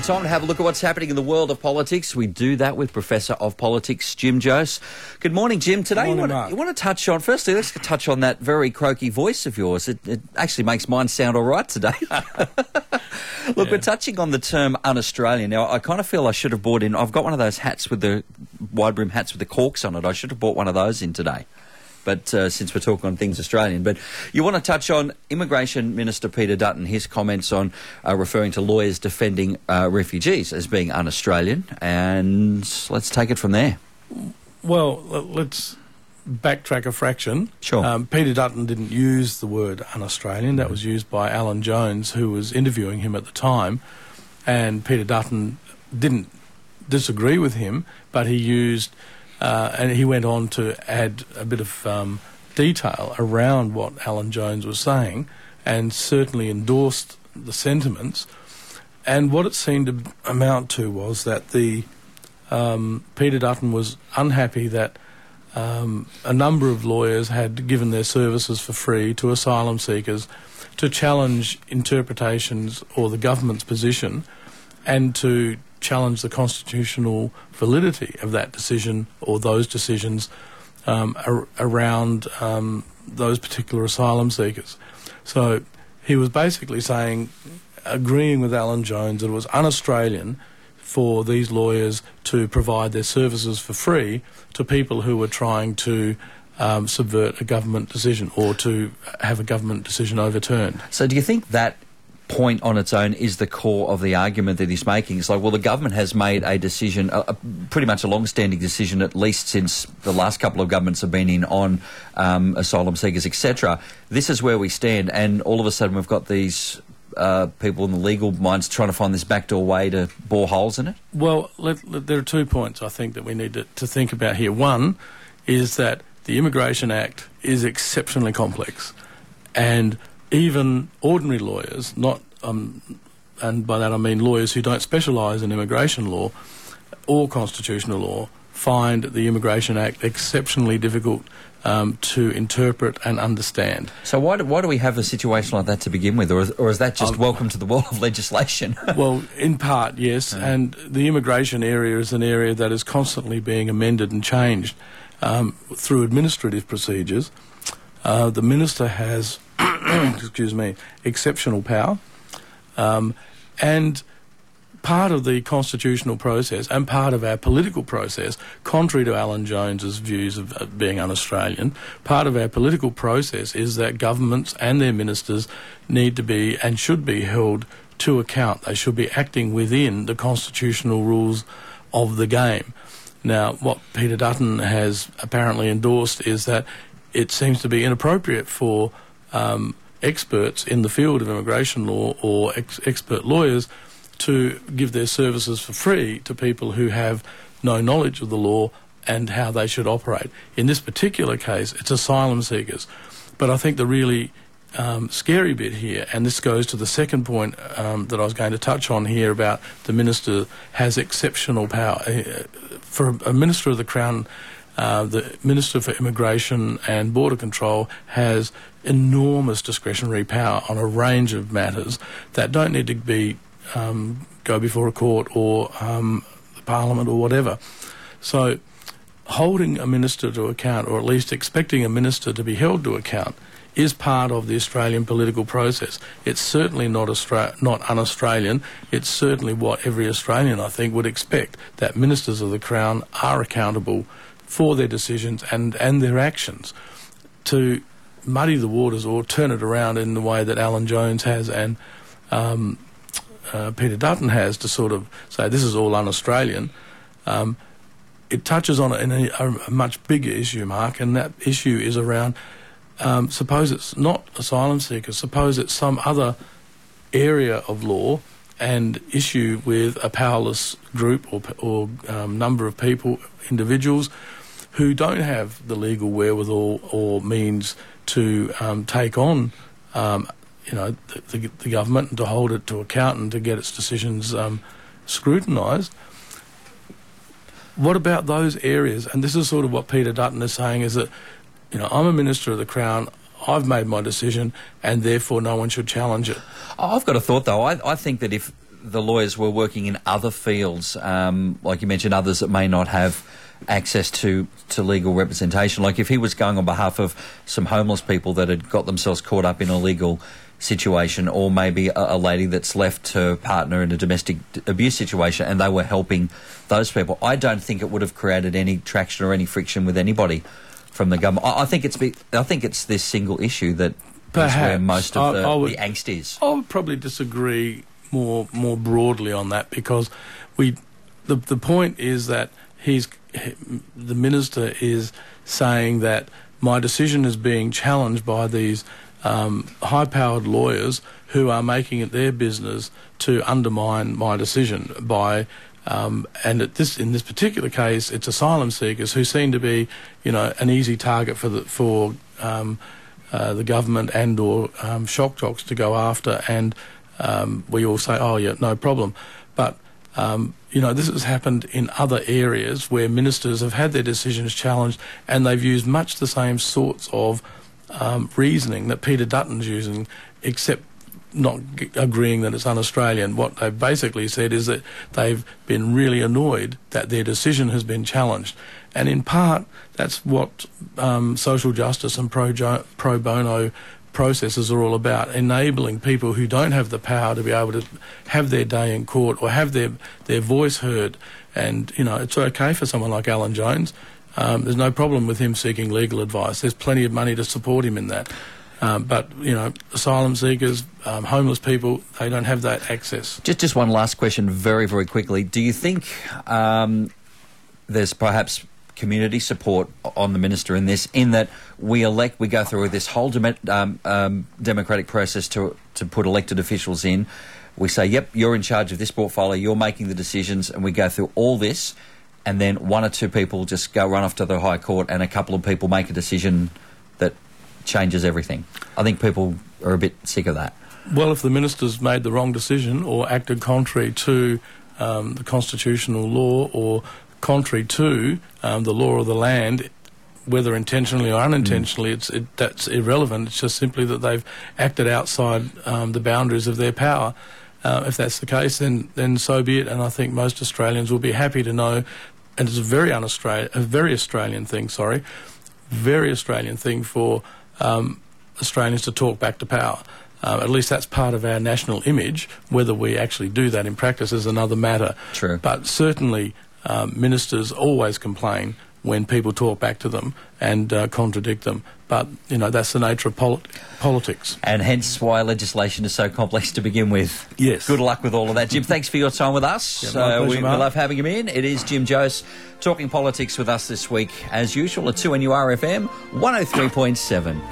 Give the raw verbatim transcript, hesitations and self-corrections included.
Time to have a look at what's happening in the world of politics. We do that with Professor of Politics, Jim Jose. Good morning, Jim. Today morning, you, want to, you want to touch on, firstly, let's touch on that very croaky voice of yours. It, it actually makes mine sound all right today. Look, yeah. We're touching on the term un-Australian. Now, I kind of feel I should have bought in, I've got one of those hats with the wide brim hats with the corks on it. I should have bought one of those in today. But uh, since we're talking on things Australian. But you want to touch on Immigration Minister Peter Dutton, his comments on uh, referring to lawyers defending uh, refugees as being un-Australian, and let's take it from there. Well, let's backtrack a fraction. Sure. Um, Peter Dutton didn't use the word un-Australian. That was used by Alan Jones, who was interviewing him at the time, and Peter Dutton didn't disagree with him, but he used... Uh, and he went on to add a bit of um, detail around what Alan Jones was saying and certainly endorsed the sentiments. And what it seemed to amount to was that the um, Peter Dutton was unhappy that um, a number of lawyers had given their services for free to asylum seekers to challenge interpretations or the government's position and to challenge the constitutional validity of that decision or those decisions um, ar around um, those particular asylum seekers. So he was basically saying, agreeing with Alan Jones, that it was un-Australian for these lawyers to provide their services for free to people who were trying to um, subvert a government decision or to have a government decision overturned. So do you think that point on its own is the core of the argument that he's making? It's like, well, the government has made a decision, a, a pretty much a long-standing decision, at least since the last couple of governments have been in on um, asylum seekers, et cetera. This is where we stand, and all of a sudden we've got these uh, people in the legal minds trying to find this backdoor way to bore holes in it? Well, let, let, there are two points I think that we need to, to think about here. One is that the Immigration Act is exceptionally complex, and even ordinary lawyers, not, um, and by that I mean lawyers who don't specialise in immigration law or constitutional law, find the Immigration Act exceptionally difficult um, to interpret and understand. So why do, why do we have a situation like that to begin with, or is, or is that just um, welcome to the world of legislation? Well, in part, yes, yeah. And the immigration area is an area that is constantly being amended and changed um, through administrative procedures. Uh, the Minister has excuse me, exceptional power, um, and part of the constitutional process and part of our political process, contrary to Alan Jones's views of uh, being un-Australian, part of our political process is that governments and their ministers need to be and should be held to account. They should be acting within the constitutional rules of the game. Now, what Peter Dutton has apparently endorsed is that it seems to be inappropriate for Um, experts in the field of immigration law or ex expert lawyers to give their services for free to people who have no knowledge of the law and how they should operate. In this particular case, it's asylum seekers. But I think the really um, scary bit here, and this goes to the second point um, that I was going to touch on here about the Minister has exceptional power. Uh, for a Minister of the Crown, Uh, the Minister for Immigration and Border Control has enormous discretionary power on a range of matters that don't need to be um, go before a court or um, the Parliament or whatever. So holding a minister to account, or at least expecting a minister to be held to account, is part of the Australian political process. It's certainly not Austra not un-Australian. It's certainly what every Australian, I think, would expect, that ministers of the Crown are accountable for their decisions and, and their actions. To muddy the waters or turn it around in the way that Alan Jones has and um, uh, Peter Dutton has, to sort of say this is all un-Australian, um, it touches on a, a, a much bigger issue, Mark, and that issue is around, um, suppose it's not asylum seekers, suppose it's some other area of law and issue with a powerless group or, or um, number of people, individuals, who don't have the legal wherewithal or means to um, take on, um, you know, the, the, the government and to hold it to account and to get its decisions um, scrutinised. What about those areas? And this is sort of what Peter Dutton is saying, is that, you know, I'm a Minister of the Crown, I've made my decision, and therefore no one should challenge it. I've got a thought, though. I, I think that if the lawyers were working in other fields, um, like you mentioned, others that may not have access to, to legal representation. Like if he was going on behalf of some homeless people that had got themselves caught up in a legal situation, or maybe a, a lady that's left her partner in a domestic abuse situation and they were helping those people, I don't think it would have created any traction or any friction with anybody from the government. I, I think it's be, I think it's this single issue that Perhaps. is where most of I, the, I would, the angst is. I would probably disagree more more broadly on that, because we the the point is that he's the minister is saying that my decision is being challenged by these um, high-powered lawyers who are making it their business to undermine my decision by. Um, and at this, in this particular case, it's asylum seekers who seem to be, you know, an easy target for the for um, uh, the government and or um, shock jocks to go after. And um, we all say, oh yeah, no problem. But um, you know, this has happened in other areas where ministers have had their decisions challenged, and they've used much the same sorts of um, reasoning that Peter Dutton's using, except not g- agreeing that it's un-Australian. What they've basically said is that they've been really annoyed that their decision has been challenged. And in part, that's what um, social justice and pro, jo- pro bono processes are all about, enabling people who don't have the power to be able to have their day in court or have their, their voice heard. And, you know, it's okay for someone like Alan Jones. Um, there's no problem with him seeking legal advice. There's plenty of money to support him in that. Um, but, you know, asylum seekers, um, homeless people, they don't have that access. Just just one last question very, very quickly. Do you think um, there's perhaps community support on the minister in this, in that we elect, we go through this whole dem- um, um, democratic process to, to put elected officials in. We say, yep, you're in charge of this portfolio, you're making the decisions, and we go through all this, and then one or two people just go run off to the High Court and a couple of people make a decision that changes everything. I think people are a bit sick of that. Well, if the minister's made the wrong decision or acted contrary to um, the constitutional law or contrary to um, the law of the land, whether intentionally or unintentionally, mm. it's it, that's irrelevant. It's just simply that they've acted outside um, the boundaries of their power. Uh, if that's the case, then then so be it. And I think most Australians will be happy to know, and it's a very un-Australian, a very Australian thing. Sorry, very Australian thing for Um, Australians to talk back to power. Uh, at least that's part of our national image. Whether we actually do that in practice is another matter. True. But certainly um, ministers always complain when people talk back to them and uh, contradict them. But, you know, that's the nature of polit- politics. And hence why legislation is so complex to begin with. Yes. Good luck with all of that. Jim, thanks for your time with us. Yeah, my uh, pleasure, we, we Mark. love having him in. It is Jim Jose talking politics with us this week, as usual, at two N U R F M one oh three point seven.